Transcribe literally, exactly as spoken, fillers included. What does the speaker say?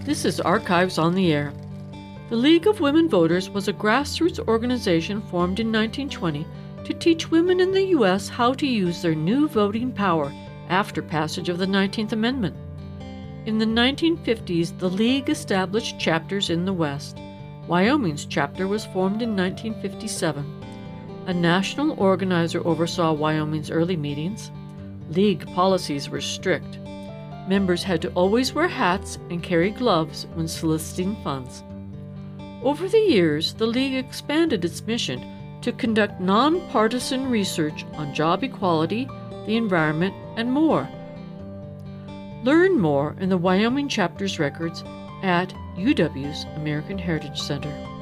This is Archives on the Air. The League of Women Voters was a grassroots organization formed in nineteen twenty to teach women in the U S how to use their new voting power after passage of the nineteenth Amendment. In the nineteen fifties, the League established chapters in the West. Wyoming's chapter was formed in nineteen fifty-seven. A national organizer oversaw Wyoming's early meetings. League policies were strict. Members had to always wear hats and carry gloves when soliciting funds. Over the years, the League expanded its mission to conduct nonpartisan research on job equality, the environment, and more. Learn more in the Wyoming chapter's records at U W's American Heritage Center.